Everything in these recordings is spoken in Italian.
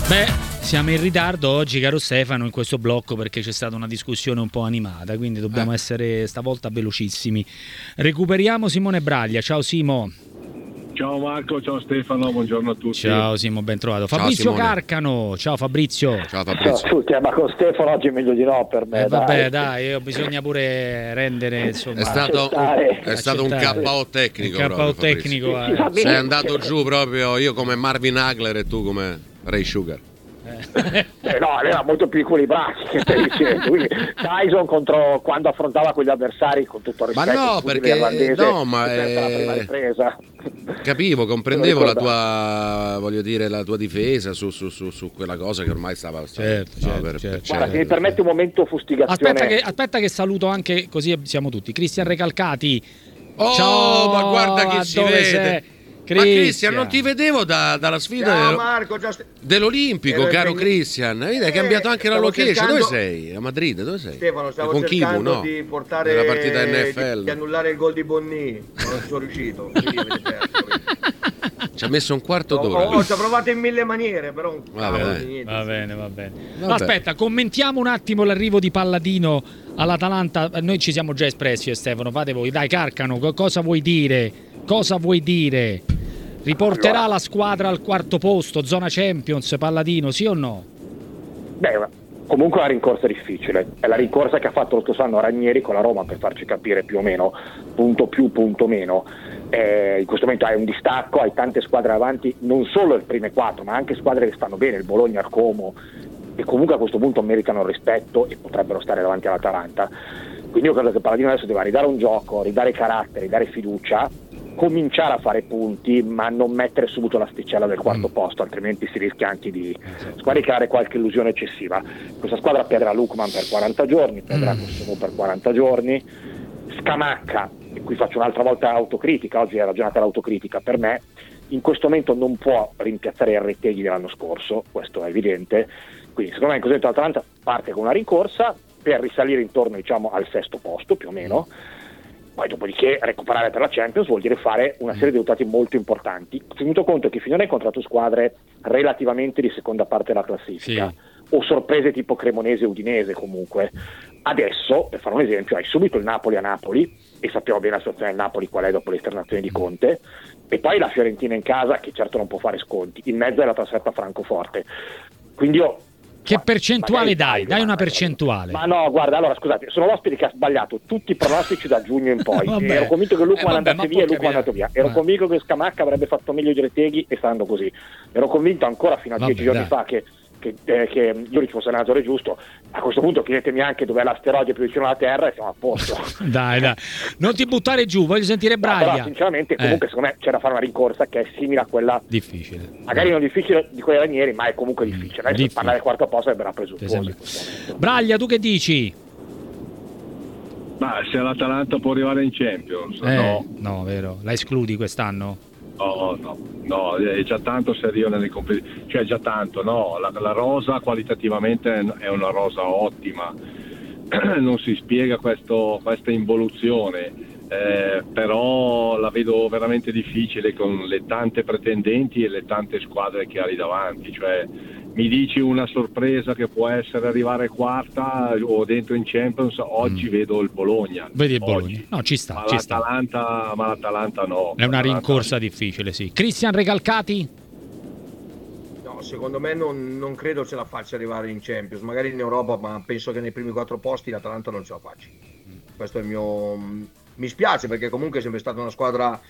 Beh, siamo in ritardo oggi, caro Stefano, in questo blocco perché c'è stata una discussione un po' animata, quindi dobbiamo essere stavolta velocissimi. Recuperiamo Simone Braglia. Ciao Simo. Ciao Marco, ciao Stefano, buongiorno a tutti. Ciao Simo, ben trovato. Ciao, Fabrizio Simone. Carcano. Ciao Fabrizio. Ciao Fabrizio. Ciao a tutti, ma con Stefano oggi è meglio di no per me. Vabbè, dai, bisogna pure rendere, insomma. È stato un accettare. KO tecnico. Un KO proprio, tecnico. Fabrizio. Sei andato giù proprio, io come Marvin Hagler e tu come Ray Sugar. No, era molto più equilibrato che stai dicendo. Quindi Tyson contro quando affrontava quegli avversari, con tutto il rispetto, Ma no, perché la prima ripresa. Capivo, comprendevo la tua, voglio dire, la tua difesa su quella cosa che ormai stava Certo. Guarda, se mi permette un momento fustigazione. Aspetta che saluto anche, così siamo tutti. Cristian Recalcati. Oh, ciao, ma guarda chi si vede. Sei? Ma Cristian, non ti vedevo dalla sfida Marco, dell'Olimpico, caro Cristian. Vedi, hai cambiato anche la location. Dove sei? A Madrid, dove sei? Stefano, stavo con cercando Kivu, no? di portare nella partita NFL. di annullare il gol di Bonni, non sono riuscito. Ci ha messo un quarto d'ora. Ci ho provato in mille maniere, però va bene. Aspetta, commentiamo un attimo l'arrivo di Palladino all'Atalanta. Noi ci siamo già espressi, Stefano, fate voi. Dai, Carcano, cosa vuoi dire? Riporterà la squadra al quarto posto, zona Champions, Palladino, sì o no? Beh, comunque è una rincorsa difficile. È la rincorsa che ha fatto lo scorso anno Ranieri con la Roma, per farci capire più o meno, punto più, punto meno. In questo momento hai un distacco, hai tante squadre avanti, non solo le prime quattro, ma anche squadre che stanno bene, il Bologna, il Como, e comunque a questo punto meritano rispetto e potrebbero stare davanti all'Atalanta. Quindi io credo che Palladino adesso debba ridare un gioco, ridare carattere, ridare fiducia, cominciare a fare punti, ma non mettere subito l'asticella del quarto posto, altrimenti si rischia anche di squaricare qualche illusione eccessiva. Questa squadra perderà Lukman per 40 giorni, perderà Kosovo per 40 giorni, Scamacca, e qui faccio un'altra volta autocritica, oggi è la giornata dell'autocritica per me, in questo momento non può rimpiazzare il Retegui dell'anno scorso, questo è evidente, quindi secondo me in questo momento l'Atalanta parte con una rincorsa per risalire intorno, diciamo, al sesto posto più o meno. Poi dopodiché recuperare per la Champions vuol dire fare una serie di risultati molto importanti, tenuto conto che finora hai incontrato squadre relativamente di seconda parte della classifica, o sorprese tipo Cremonese e Udinese comunque. Adesso, per fare un esempio, hai subito il Napoli a Napoli, e sappiamo bene la situazione del Napoli qual è dopo l'esternazione di Conte, e poi la Fiorentina in casa, che certo non può fare sconti, in mezzo è la trasferta a Francoforte. Quindi io... Che percentuale dai? Dai una percentuale. Ma no, guarda, allora scusate, sono l'ospite che ha sbagliato tutti i pronostici da giugno in poi. Ero convinto che Lukman andasse via e Lukman è andato via. Ero convinto che Scamacca avrebbe fatto meglio di Retegui e stando così. Ero convinto ancora fino a 10 giorni fa che Juric fosse l'allenatore giusto. A questo punto chiedetemi anche dov'è l'asteroide più vicino alla Terra e siamo a posto. dai, non ti buttare giù, voglio sentire Braglia. Però sinceramente comunque secondo me c'è da fare una rincorsa che è simile a quella difficile, magari non difficile di quei Ranieri, ma è comunque difficile. Adesso parlare del quarto posto verrà presuntuoso. Braglia, tu che dici? Ma se l'Atalanta può arrivare in Champions, no, vero, la escludi quest'anno? No, è già tanto se arriva nelle competizioni, cioè già tanto, no, la rosa qualitativamente è una rosa ottima, non si spiega questa involuzione, però la vedo veramente difficile con le tante pretendenti e le tante squadre che ha lì davanti, cioè mi dici una sorpresa che può essere arrivare quarta o dentro in Champions, oggi vedo il Bologna. Vedi il Bologna? No, ci sta. Ma l'Atalanta no. È una rincorsa difficile, sì. Cristian Recalcati? No, secondo me non credo ce la faccia arrivare in Champions, magari in Europa, ma penso che nei primi 4 posti l'Atalanta non ce la faccia. Questo è il mio... Mi spiace perché comunque è sempre stata una squadra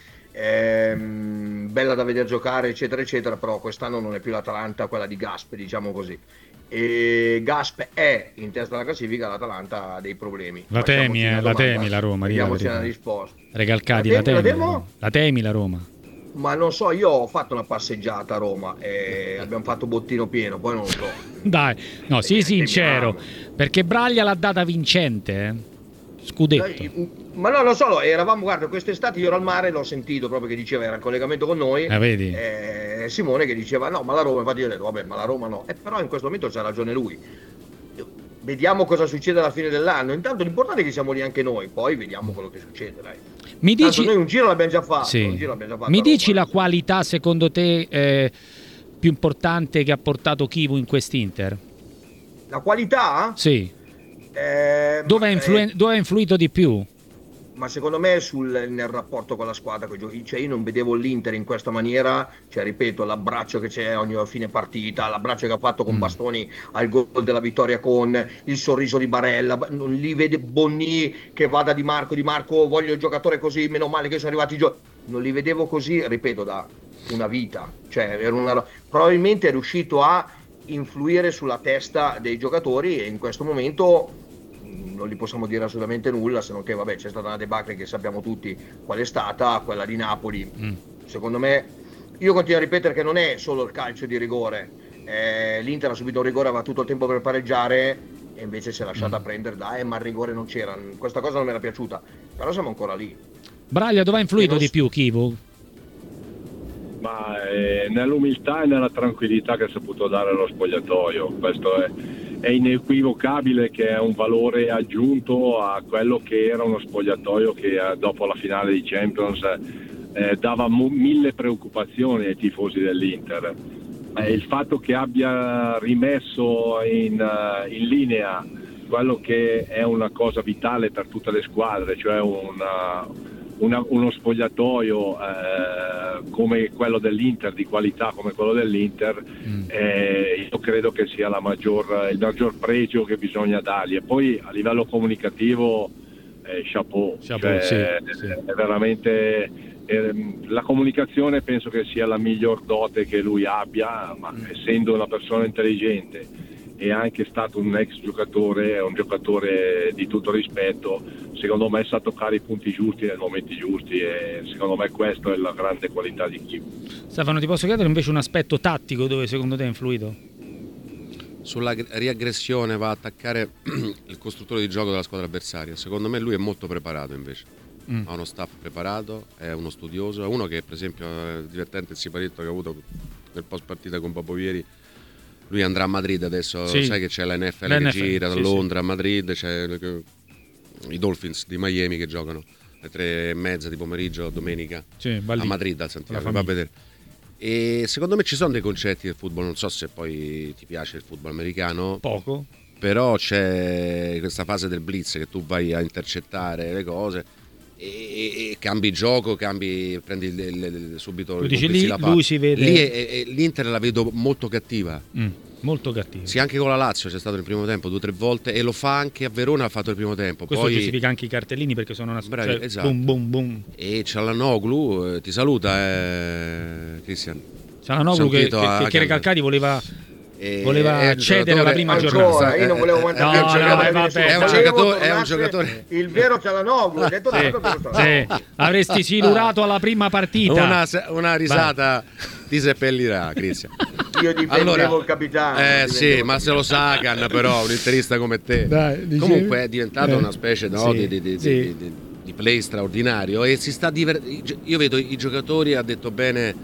bella da vedere giocare eccetera eccetera, però quest'anno non è più l'Atalanta quella di Gasp, diciamo così, e Gasp è in testa alla classifica, l'Atalanta ha dei problemi. La temi la Roma, vediamoci una risposta. Recalcati, la temi la Roma. Ma non so, io ho fatto una passeggiata a Roma e abbiamo fatto bottino pieno, poi non lo so. Dai, no, sii sincero, perché Braglia l'ha data vincente, scudetto. Ma no, non solo, eravamo, guarda, quest'estate io ero al mare, l'ho sentito proprio che diceva, era in collegamento con noi, vedi? Simone che diceva no, ma la Roma, infatti io ho detto vabbè, ma la Roma no, però in questo momento c'ha ragione lui. Vediamo cosa succede alla fine dell'anno, intanto l'importante è che siamo lì anche noi, poi vediamo quello che succede, dai. Mi dici... Tanto noi un giro l'abbiamo già fatto, Mi dici la qualità secondo te più importante che ha portato Chivu in quest'Inter? La qualità? Sì. Dove ha influito di più? Ma secondo me nel rapporto con la squadra, cioè io non vedevo l'Inter in questa maniera, cioè ripeto, l'abbraccio che c'è ogni fine partita, l'abbraccio che ha fatto con Bastoni al gol della vittoria, con il sorriso di Barella, non li vede Bonni che vada Di Marco voglio il giocatore così, meno male che sono arrivati non li vedevo così, ripeto, da una vita, cioè probabilmente è riuscito a influire sulla testa dei giocatori e in questo momento non gli possiamo dire assolutamente nulla, se non che vabbè c'è stata una debacle che sappiamo tutti qual è stata, quella di Napoli. Secondo me, io continuo a ripetere che non è solo il calcio di rigore, l'Inter ha subito un rigore, aveva tutto il tempo per pareggiare e invece si è lasciata prendere ma il rigore non c'era, questa cosa non mi era piaciuta, però siamo ancora lì. Braglia, dove ha influito di più Chivu? Ma nell'umiltà e nella tranquillità che ha saputo dare allo spogliatoio, questo è inequivocabile che è un valore aggiunto a quello che era uno spogliatoio che dopo la finale di Champions dava mille preoccupazioni ai tifosi dell'Inter. Il fatto che abbia rimesso in linea quello che è una cosa vitale per tutte le squadre, cioè uno spogliatoio come quello dell'Inter, di qualità come quello dell'inter, io credo che sia il maggior pregio che bisogna dargli. E poi a livello comunicativo chapeau, cioè, sì. È veramente la comunicazione penso che sia la miglior dote che lui abbia, ma essendo una persona intelligente e anche stato un ex giocatore, un giocatore di tutto rispetto, secondo me sa toccare i punti giusti nei momenti giusti e secondo me questa è la grande qualità di Chivu. Stefano, ti posso chiedere invece un aspetto tattico dove secondo te ha influito? Sulla riaggressione va a attaccare il costruttore di gioco della squadra avversaria. Secondo me lui è molto preparato invece. Ha uno staff preparato, è uno studioso, è uno che per esempio è divertente il siparetto che ha avuto nel post partita con Papovieri. Lui andrà a Madrid adesso, sì. Sai che c'è la NFL che gira da Londra a Madrid, c'è i Dolphins di Miami che giocano alle 3:30 di pomeriggio domenica a Madrid al Santiago, va a vedere. E secondo me ci sono dei concetti del football, non so se poi ti piace il football americano. Poco. Però c'è questa fase del blitz che tu vai a intercettare le cose e cambi gioco, prendi subito tu dici lì, lui si vede lì l'Inter la vedo molto cattiva. Molto cattiva. Sì, anche con la Lazio c'è stato nel primo tempo 2 o 3 volte e lo fa anche a Verona, ha fatto il primo tempo. Questo poi giustifica anche i cartellini perché sono una bravi, cioè, esatto. boom boom. E Çalhanoğlu ti saluta Cristian. Çalhanoğlu che Recalcati voleva cedere alla prima giornata. Io non volevo è un giocatore. Il vero Çalhanoğlu, detto sì. Avresti silurato alla prima partita. Una risata ti seppellirà, Cristian. Io difendevo il capitano. Sì, ma se lo Sagan però, un interista come te. Comunque è diventato una specie di play straordinario e si sta io vedo i giocatori, ha detto bene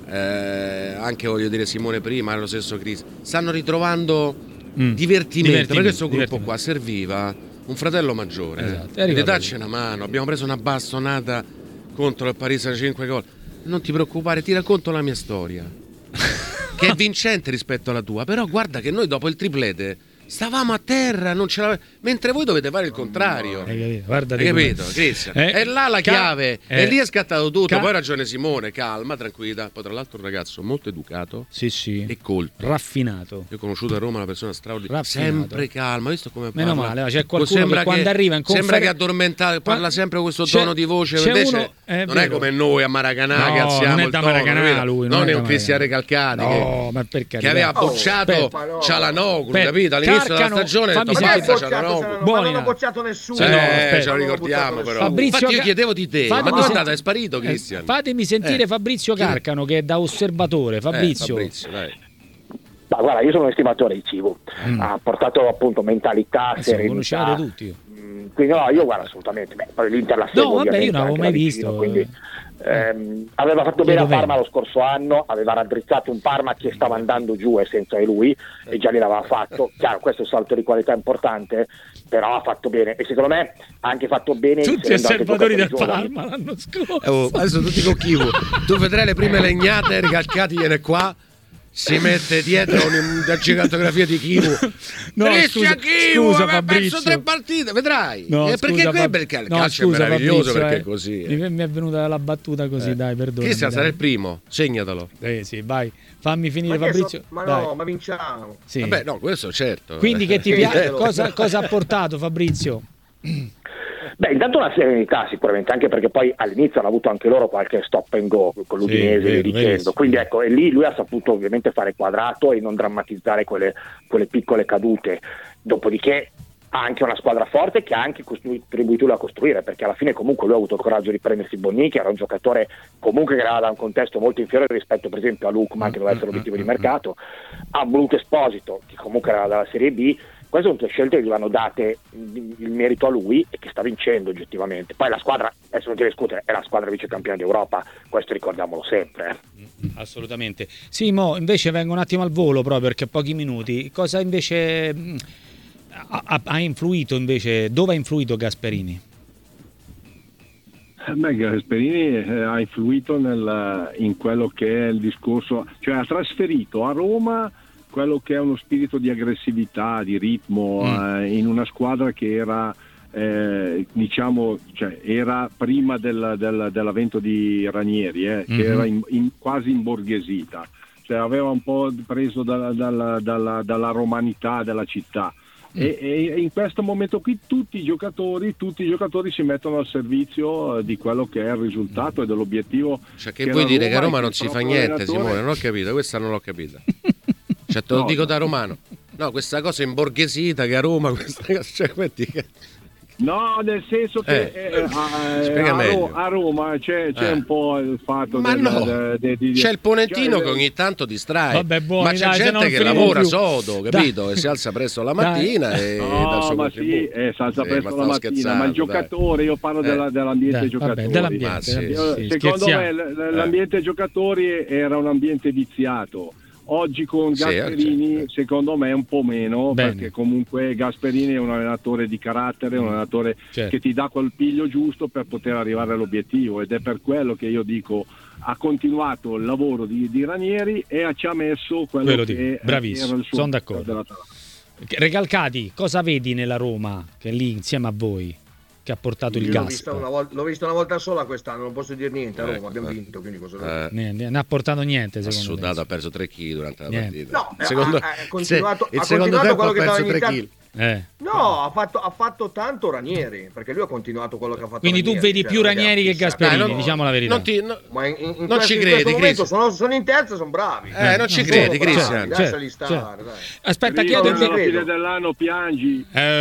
anche voglio dire Simone prima, lo stesso Chris, stanno ritrovando divertimento, perché questo gruppo qua serviva un fratello maggiore, di darci una mano. Abbiamo preso una bastonata contro il Paris Saint-Germain 5 gol. Non ti preoccupare, ti racconto la mia storia che è vincente rispetto alla tua, però guarda che noi dopo il triplete stavamo a terra, non ce l'avevamo, mentre voi dovete fare il contrario. Hai capito? Cristian? È là la chiave, e lì è scattato tutto. Poi ha ragione Simone, calma, tranquillità. Poi tra l'altro un ragazzo molto educato e colto, raffinato. Io ho conosciuto a Roma una persona straordinaria, sempre calma. Visto come parla? Meno male, c'è qualcuno che quando arriva in sembra che è addormentato, parla sempre con questo tono di voce, invece non è come noi a Maracanà che alziamo il tono, lui non è un Cristian Recalcati che aveva bocciato Çalhanoğlu, capito? All'inizio della stagione non hanno bocciato nessuno. Ce lo ricordiamo però. Fabrizio, infatti io chiedevo di te, ma dove è stato? È sparito Cristian? Fatemi sentire Fabrizio Carcano che è da osservatore. Fabrizio dai. Ma guarda, io sono un estimatore di Chivu, ha portato appunto mentalità, serenità. Tutti. Quindi no, io guarda assolutamente, poi l'Inter la seguo, io non l'avevo mai visto. Quindi, aveva fatto bene a Parma lo scorso anno, aveva raddrizzato un Parma che stava andando giù e senza di lui, e già l'aveva fatto. Chiaro, questo è un salto di qualità importante, però ha fatto bene, e secondo me ha anche fatto bene tutti osservatori del Parma l'anno scorso. Adesso tutti con Chivu. Tu vedrai le prime legnate, Recalcati viene qua. si mette dietro una gigantografia di Chivu. Scusa, aveva perso 3 partite, vedrai. Perché il calcio è meraviglioso, perché è così. Mi è venuta la battuta così, dai, perdona. Cristian sarà il primo, segnatelo. Sì, vai, fammi finire, Fabrizio. Ma vinciamo. Sì. Vabbè, no, questo certo. Quindi che ti piace? Cosa ha portato, Fabrizio? Beh, intanto una serenità sicuramente, anche perché poi all'inizio hanno avuto anche loro qualche stop and go con l'Udinese, dicendo. Quindi ecco, e lì lui ha saputo ovviamente fare quadrato e non drammatizzare quelle piccole cadute. Dopodiché ha anche una squadra forte che ha anche contribuito lui a costruire, perché alla fine comunque lui ha avuto il coraggio di prendersi Bonni, che era un giocatore comunque che era da un contesto molto inferiore rispetto per esempio a Lukman, che doveva essere l'obiettivo di mercato. Ha voluto Esposito, che comunque era dalla Serie B. Queste sono tutte scelte che gli vanno date il merito a lui e che sta vincendo oggettivamente. Poi la squadra, adesso non ti discutere, è la squadra vicecampione d'Europa, questo ricordiamolo sempre. Assolutamente. Simo, invece vengo un attimo al volo proprio perché a pochi minuti. Cosa invece ha influito invece? Dove ha influito Gasperini? Gasperini ha influito in quello che è il discorso, cioè ha trasferito a Roma quello che è uno spirito di aggressività, di ritmo, in una squadra che era era prima dell'avvento di Ranieri, che era quasi imborghesita, cioè aveva un po' preso dalla romanità della città. E in questo momento qui tutti i giocatori si mettono al servizio di quello che è il risultato e dell'obiettivo. Cioè che vuoi dire che a Roma non si fa niente, Simone? Non ho capito, questa non l'ho capita. Cioè te lo dico da romano. No, questa cosa imborghesita che a Roma No, nel senso che a Roma c'è un po' il fatto c'è il ponentino che ogni tanto distrae. Vabbè, ma c'è gente che lavora sodo, capito? E si alza presto la mattina e dal suo contributo. Si alza presto la mattina, ma il giocatore, io parlo dell'ambiente giocatori. Secondo me l'ambiente giocatori era un ambiente viziato. Oggi con Gasperini secondo me un po' meno. Bene. Perché comunque Gasperini è un allenatore di carattere, un allenatore che ti dà quel piglio giusto per poter arrivare all'obiettivo, ed è per quello che io dico ha continuato il lavoro di Ranieri e ci ha messo quello che bravissimo, era il suo, sono d'accordo. Recalcati, cosa vedi nella Roma che è lì insieme a voi che ha portato il gas? L'ho visto una volta sola quest'anno, non posso dire niente a Roma, abbiamo vinto, quindi cosa ne ha portato niente, secondo me. Sudato, ha perso 3 kg durante la partita. No, ha continuato quello che aveva iniziato. No, ha fatto tanto Ranieri, perché lui ha continuato quello che ha fatto. Quindi Ranieri, tu vedi più Ranieri che Gasperini, diciamo la verità. Non ci credi, Cristian. Sono in terza, sono bravi. Non ci credi, Cristian. Lasciali stare, dai. Aspetta, chiedo alla fine dell'anno piangi.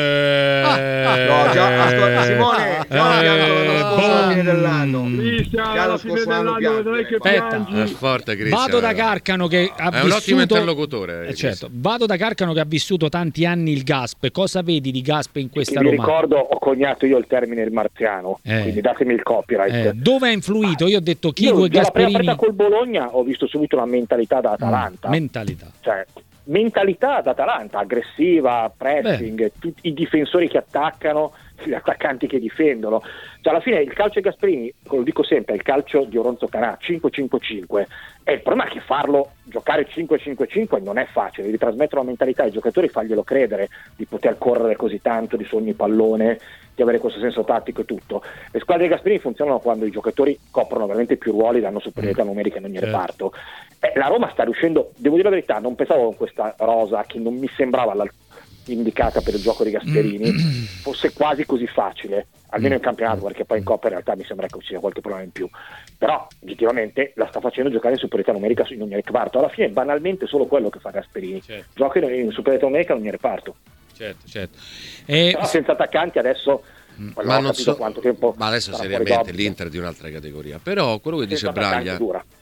Simone, alla fine dell'anno. Cristian, alla fine dell'anno vedrai che piangi. È forte, Cristian. Vado da Carcano che ha vissuto. È un ottimo interlocutore. Certo. Vado da Carcano che ha vissuto tanti anni il Gasp. Cosa vedi di Gasp in questa Roma? Mi ricordo, ho coniato io il termine il marziano, quindi datemi il copyright. Dove ha influito? Io ho detto Chivo e Gasperini. La prima partita col Bologna ho visto subito una mentalità da Atalanta. Mentalità da Atalanta, aggressiva, pressing, tutti i difensori che attaccano, gli attaccanti che difendono. Cioè alla fine il calcio di Gasperini, lo dico sempre, è il calcio di Oronzo Canà, 5-5-5. E il problema è che giocare 5-5-5 non è facile, devi trasmettere una mentalità ai giocatori, farglielo credere di poter correre così tanto, di ogni pallone, di avere questo senso tattico e tutto. Le squadre di Gasperini funzionano quando i giocatori coprono veramente più ruoli, danno superiorità numerica in ogni reparto. La Roma sta riuscendo, devo dire la verità, non pensavo con questa rosa che non mi sembrava indicata per il gioco di Gasperini fosse quasi così facile, almeno in campionato, perché poi in Coppa in realtà mi sembra che ci sia qualche problema in più, però oggettivamente la sta facendo giocare in superiorità numerica in ogni reparto. Alla fine è banalmente solo quello che fa Gasperini, gioca in superiorità numerica in ogni reparto. Certo. Però senza attaccanti adesso ma non so quanto tempo. Ma adesso seriamente l'Inter di un'altra categoria. Però quello che dice Braglia,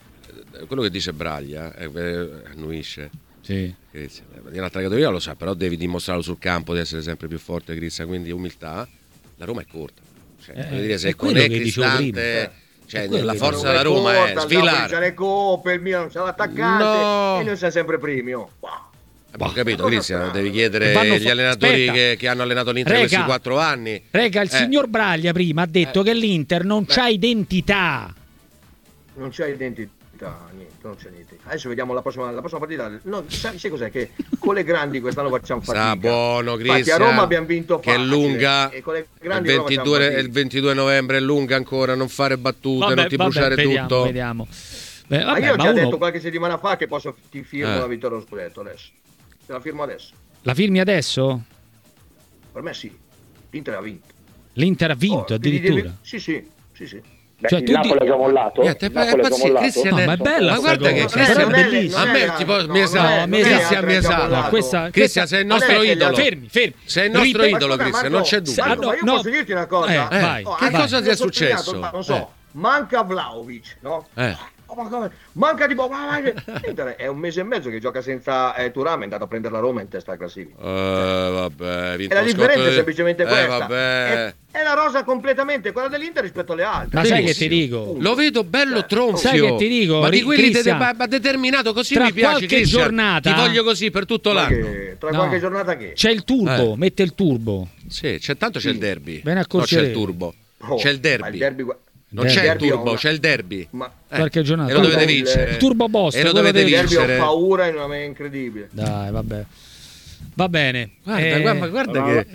annuisce. Sì. Di un'altra categoria lo sa, però devi dimostrarlo sul campo di essere sempre più forte, Cristian, quindi umiltà. La Roma è corta, dire, se con Cristante, la forza della Roma è sfilare. C'è le coppe, il Milan c'è l'attaccante e noi siamo sempre primi. Ho capito, Cristian, devi chiedere agli allenatori che hanno allenato l'Inter questi 4 anni. Il signor Braglia prima ha detto che l'Inter non c'ha identità. Non c'ha identità. partita, niente, non c'è niente. Adesso vediamo la prossima partita. No, sai cos'è? Che con le grandi quest'anno facciamo fatica. Sta buono, Cristian. Infatti a Roma abbiamo vinto facile, che è lunga. E con le grandi il 22 novembre è lunga ancora, non fare battute, non ti bruciare tutto. Vediamo. Ma io ho già detto qualche settimana fa che ti firmo la vittoria allo scudetto adesso. Te la firmo adesso. La firmi adesso? Per me sì. L'Inter ha vinto. L'Inter ha vinto addirittura? Sì. Beh, Cioè, il Napoli ha già mollato. Ma è bella, ma guarda che Cristian è bellissima. a me mi esatto. Cristian sei il nostro idolo. Fermi. Sei il nostro idolo, Cristian, non c'è dubbio. Ma io posso dirti una cosa? Che cosa ti è successo? Non so, manca Vlahovic, no? Manca di L'Inter è un mese e mezzo che gioca senza Thuram, è andato a prendere la Roma in testa alla classifica. Vabbè, e la differenza è semplicemente questa. Vabbè. È la rosa completamente quella dell'Inter rispetto alle altre. Ma sai che ti dico? Lo vedo bello tronfio. Sai che ti dico? Ma di quelli determinato così mi piace, Cristian. Giornata, ti voglio così per tutto l'anno. Qualche giornata che c'è il turbo, mette il turbo. Sì, c'è il derby. Bene a c'è il turbo. C'è il derby. Non c'è il turbo, c'è il derby. Ma qualche giornata. E lo dovete vincere. Il turbo boss. E lo dovete vincere. Il derby ho paura in una maniera incredibile. Dai, vabbè. Va bene. Guarda che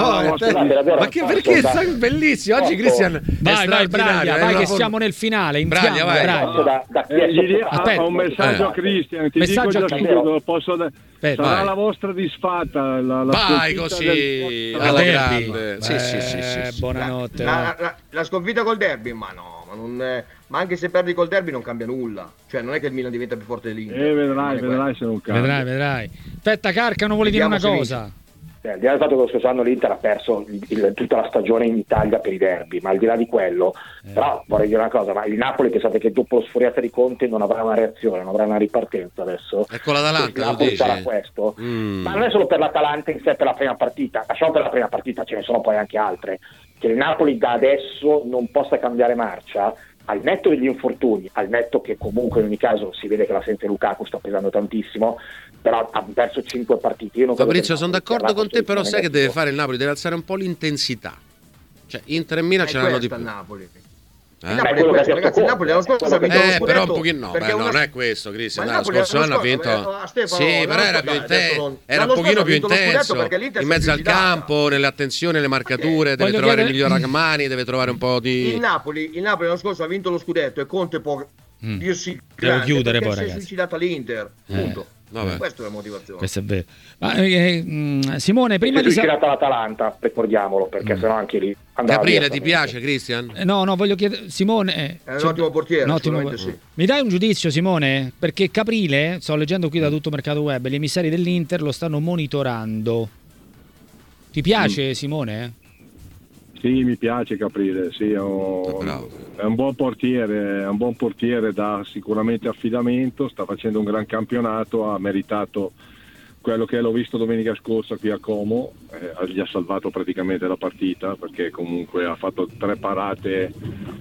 ma che perché è bellissimo oggi, Cristian. Vai Braglia, che siamo nel finale. Braglia, vai. Aspetta, un messaggio a Cristian. Ti dico già subito, sarà la vostra disfatta. Vai così alla grande. Sì. Buonanotte. La sconfitta col derby, ma ma anche se perdi col derby non cambia nulla, cioè non è che il Milan diventa più forte dell'Inter. Vedrai se non cambia. Vedrai. Aspetta, Carcano vuole dire una cosa. Al di là del fatto che lo scorso anno l'Inter ha perso tutta la stagione in Italia per i derby, ma al di là di quello, però vorrei dire una cosa, ma il Napoli pensate che dopo la sfuriata di Conte non avrà una reazione, non avrà una ripartenza adesso? Ecco l'Atalanta, il Napoli sarà questo, ma non è solo per l'Atalanta in sé per la prima partita, lasciamo per la prima partita, ce ne sono poi anche altre, che il Napoli da adesso non possa cambiare marcia, al netto degli infortuni, al netto che comunque in ogni caso si vede che l'assenza di Lukaku sta pesando tantissimo, però ha perso 5 partite. Fabrizio, sono d'accordo con te, però sai che deve fare il Napoli? Deve alzare un po' l'intensità. Cioè Inter e Milan ce l'hanno di più. Napoli. Ragazzi, il Napoli l'anno scorso ha vinto lo scudetto, però un pochino non è questo, Cristian. L'anno scorso ha vinto. Sì, però era più intenso. Era un pochino più intenso. In mezzo al campo, nelle attenzioni, nelle marcature, deve trovare il miglior Ragmani, deve trovare un po' di. Il Napoli l'anno scorso ha vinto lo scudetto e Conte può dirsi deve chiudere poi, ragazzi. Si è suicidata l'Inter. Punto. Questa è la motivazione. Questo è vero. Ma, Simone, prima di tirata l'Atalanta, ricordiamolo, perché sennò anche lì Caprile ti piace, Cristian? No, voglio chiedere Simone, è un ottimo portiere, sì. Mi dai un giudizio, Simone? Perché Caprile, sto leggendo qui da tutto Mercato Web, gli emissari dell'Inter lo stanno monitorando. Ti piace, Simone? Sì, mi piace Caprile, sì, è un buon portiere, dà sicuramente affidamento, sta facendo un gran campionato, ha meritato quello che l'ho visto domenica scorsa qui a Como, gli ha salvato praticamente la partita perché comunque ha fatto 3 parate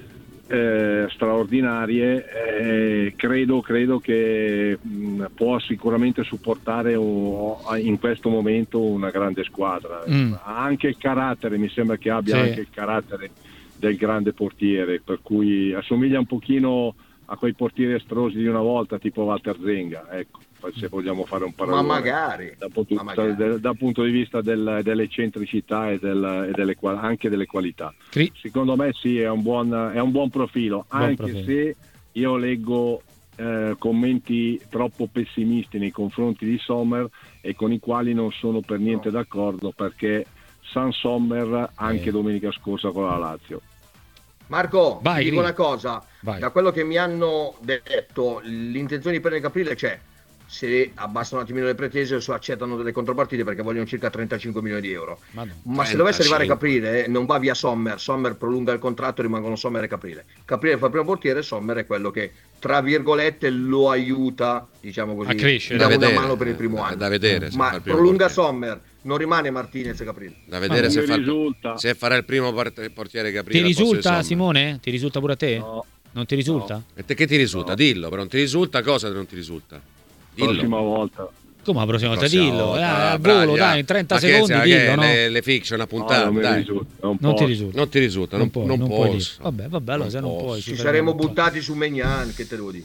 straordinarie, credo che può sicuramente supportare in questo momento una grande squadra. Ha anche il carattere, mi sembra che abbia anche il carattere del grande portiere, per cui assomiglia un pochino a quei portieri estrosi di una volta, tipo Walter Zenga, ecco, se vogliamo fare un paragone. Ma magari. Dal punto di vista dell'eccentricità e anche delle qualità. Secondo me sì, è un buon profilo, se io leggo commenti troppo pessimisti nei confronti di Sommer e con i quali non sono per niente d'accordo, perché San Sommer anche domenica scorsa con la Lazio. Marco, ti dico una cosa, da quello che mi hanno detto l'intenzione di prendere Caprile c'è, se abbassano un attimino le pretese o accettano delle contropartite perché vogliono circa 35 milioni di euro. Ma se dovesse arrivare Caprile non va via Sommer prolunga il contratto, rimangono Sommer e Caprile fa il primo portiere, Sommer è quello che tra virgolette lo aiuta, diciamo così, a crescere, dà una mano per il primo anno, da vedere, ma prolunga Sommer, non rimane Martinez e Caprile. Da vedere se farà il primo portiere Caprile. Ti risulta, Simone? Ti risulta pure a te? No. Non ti risulta? No. E te che ti risulta? No. Dillo, però non ti risulta, cosa non ti risulta? Dillo. Prossima volta. Come la prossima volta? Dillo, al volo, dai, in 30 secondi dillo, no? Le fiction, a puntata, dai. Non ti risulta. Non puoi. Vabbè, allora se non puoi. Ci saremmo buttati su Maignan, che te lo dico.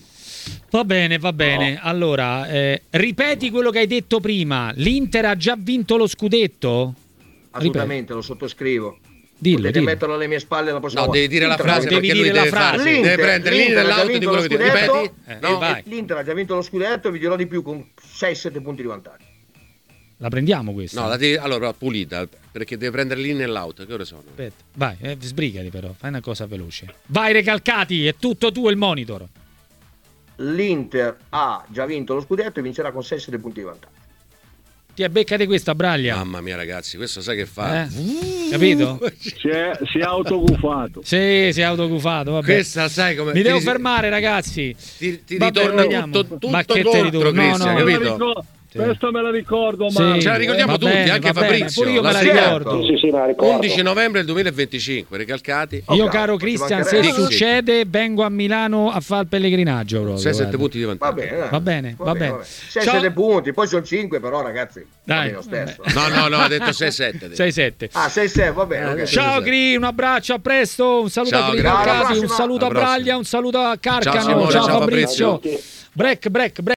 Va bene. Allora, ripeti quello che hai detto prima. L'Inter ha già vinto lo scudetto? Assolutamente, lo sottoscrivo. Dillo. Metterlo alle mie spalle la prossima volta. Devi dire la frase, devi perché dire lui la deve frase. deve prendere l'Inter nell'auto di quello che dice. Ripeti? L'Inter ha già vinto lo scudetto e vi dirò di più con 6-7 punti di vantaggio. La prendiamo questa? No, allora pulita, perché deve prendere lì nell'auto. Che ore sono? Aspetta, vai, sbrigati però, fai una cosa veloce. Vai Recalcati, è tutto tu il monitor. L'Inter ha già vinto lo scudetto e vincerà con 6-7 punti di vantaggio. Ti beccate questa, Braglia. Mamma mia, ragazzi, questo sai che fa? Capito? Si è autogufato. Sì, si è autogufato. Vabbè. Questa sai come. Mi devo fermare, ragazzi. Ti ritorna tutto ma che contro, ti ritorna? no, capito? Questa me la ricordo, ma ce la ricordiamo tutti, anche Fabrizio. Pure io me la ricordo. Sì, me la ricordo. 11 novembre del 2025, Recalcati. Io, caro Cristian, se succede, vengo a Milano a fare il pellegrinaggio. Proprio, 6-7 punti di vantaggio. Va bene. 6-7 punti, poi sono 5, però, ragazzi. Dai. Lo stesso. No, ha detto 6-7. 6-7. Ah, 6-7, va bene. Okay. Ciao Gri, un abbraccio, a presto. Un saluto a Gri, un saluto a Braglia, un saluto a Carcano. Ciao Fabrizio. Break.